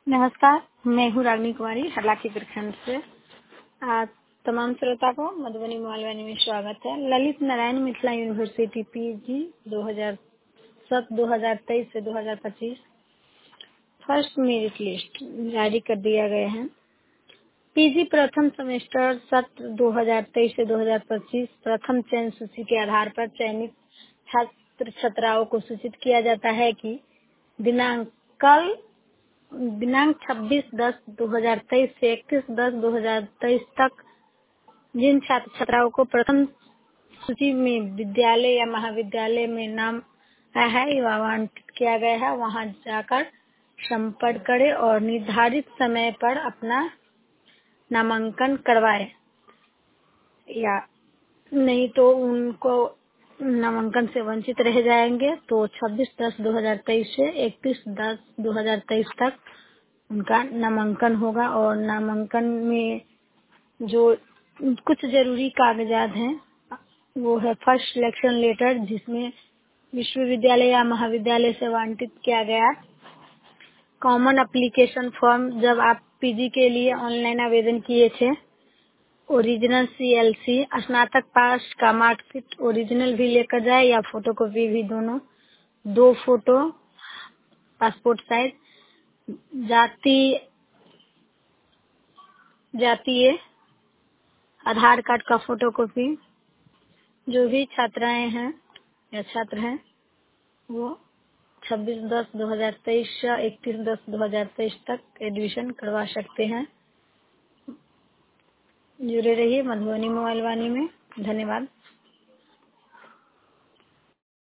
नमस्कार, मैं हूँ रागिनी कुमारी हरलाखी प्रखंड से। तमाम श्रोता को मधुबनी मोबाइल वाणी में स्वागत है। ललित नारायण मिथिला यूनिवर्सिटी पीजी 2023 से 2025 फर्स्ट मेरिट लिस्ट जारी कर दिया गया है। पीजी प्रथम सेमेस्टर सत्र 2023 से 2025 प्रथम चयन सूची के आधार पर चयनित छात्र छात्राओं को सूचित किया जाता है कि दिनांक 26/10/2023 से 31/10/2023 तक जिन छात्र छात्राओं को प्रथम सूची में विद्यालय या महाविद्यालय में नाम आया है या आवंटित किया गया है, वहां जाकर संपर्क करें और निर्धारित समय पर अपना नामांकन करवाएं, या नहीं तो उनको नामांकन से वंचित रह जाएंगे। तो 26/10/2023 से 31/10/2023 तक उनका नामांकन होगा और नामांकन में जो कुछ जरूरी कागजात हैं वो है फर्स्ट सिलेक्शन लेटर, जिसमें विश्वविद्यालय या महाविद्यालय से आवंटित किया गया कॉमन एप्लीकेशन फॉर्म, जब आप पीजी के लिए ऑनलाइन आवेदन किए थे, ओरिजिनल सीएलसी, स्नातक पास का मार्कशीट ओरिजिनल भी लेकर जाए या फोटोकॉपी भी, दोनों 2 फोटो, पासपोर्ट साइज, जातीय आधार कार्ड का फोटोकॉपी। जो भी छात्राएं हैं या छात्र हैं वो 26/10/2023 से 31/10/2023 तक एडमिशन करवा सकते हैं। जुड़े रहिए मधुबनी मोबाइल वाणी में। धन्यवाद।